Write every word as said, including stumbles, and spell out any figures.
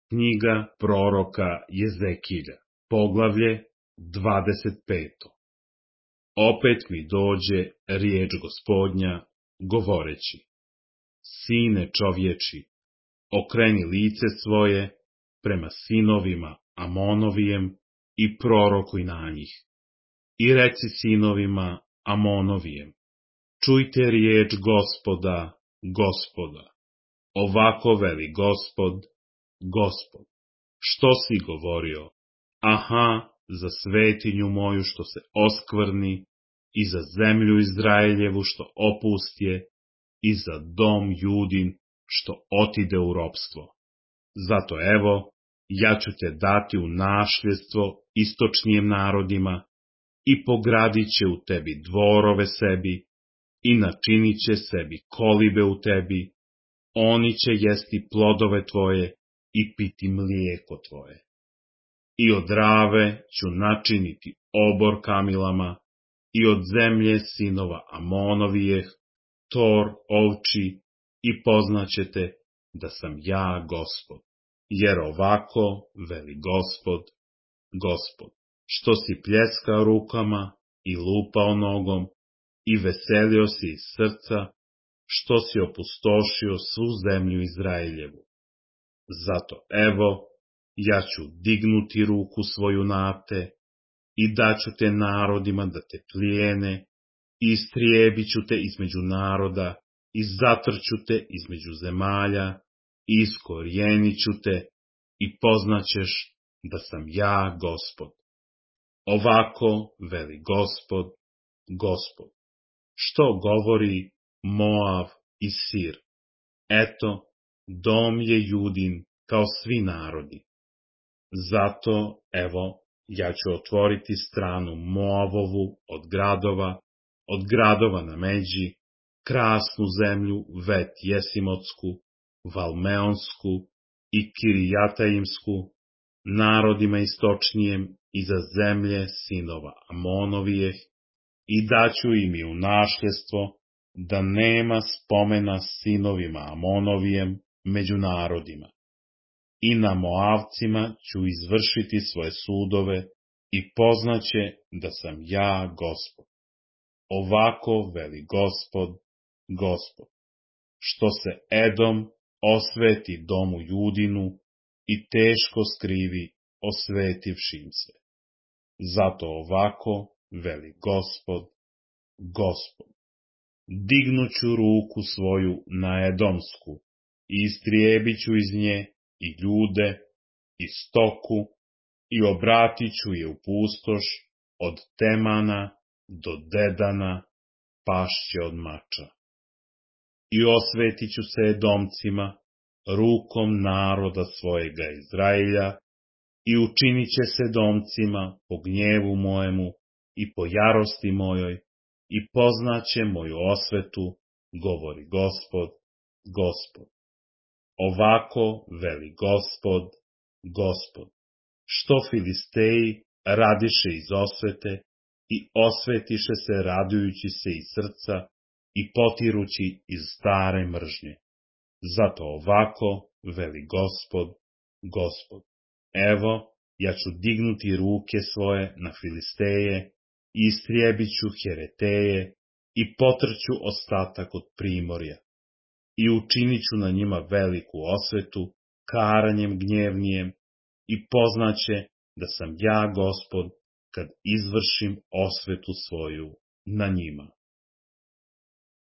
Knjiga proroka Jezekilja, poglavlje dvadeset peto. Opet mi dođe riječ Gospodnja, govoreći: Sine čovječi, okreni lice svoje prema sinovima Amonovijem i prorokuj na njih. I reci sinovima Amonovijem: čujte riječ Gospoda, Gospoda. Ovako veli Gospod, Gospod, što si govorio? Aha, za svetinju moju što se oskvrni, i za zemlju Izraeljevu što opustje, i za dom Judin što otide u ropstvo. Zato evo, ja ću te dati u našljestvo istočnijem narodima, i pogradit će u tebi dvorove sebi, i načinit će sebi kolibe u tebi, oni će jesti plodove tvoje i piti mlijeko tvoje. I od Rave ću načiniti obor kamilama, i od zemlje sinova Amonovijeh, tor ovči, i poznaćete da sam ja Gospod. Jer ovako veli Gospod, Gospod, što si pljeskao rukama i lupao nogom, i veselio si iz srca, što si opustošio svu zemlju Izraeljevu. Zato evo, ja ću dignuti ruku svoju na te, i daću te narodima da te plijene, i istrijebit ću te između naroda, i zatrću te između zemalja, i iskorijenit ću te, i poznaćeš da sam ja Gospod. Ovako veli Gospod, Gospod. Što govori Moav i Sir? Eto, dom je Judin kao svi narodi. Zato, evo, ja ću otvoriti stranu Moavovu od gradova, od gradova na međi, krasnu zemlju Vet Jesimotsku, Valmeonsku i Kirijataimsku, narodima istočnijem iza zemlje sinova Amonovijeh, i daću im i u našljestvo, da nema spomena sinovima Amonovijem među narodima. I na Moavcima ću izvršiti svoje sudove, i poznaće da sam ja Gospod. Ovako veli Gospod, Gospod, što se Edom osveti domu Judinu i teško skrivi osvetivši im se. Zato ovako veli Gospod, Gospod, dignuću ruku svoju na Edomsku i istrijebit ću iz nje i ljude, i stoku, i obratit ću je u pustoš od Temana do Dedana, pašće od mača. I osvetit ću se Edomcima rukom naroda svojega Izraelja, i učinit će se Edomcima po gnjevu mojemu i po jarosti mojoj, i poznaće moju osvetu, govori Gospod, Gospod. Ovako veli Gospod, Gospod, što Filisteji radiše iz osvete i osvetiše se radujući se iz srca i potirući iz stare mržnje. Zato ovako veli Gospod, Gospod, evo, ja ću dignuti ruke svoje na Filisteje i istrijebit ću Hereteje i potrću ostatak od primorja. I učinit ću na njima veliku osvetu, karanjem gnjevnijem, i poznaće da sam ja Gospod, kad izvršim osvetu svoju na njima.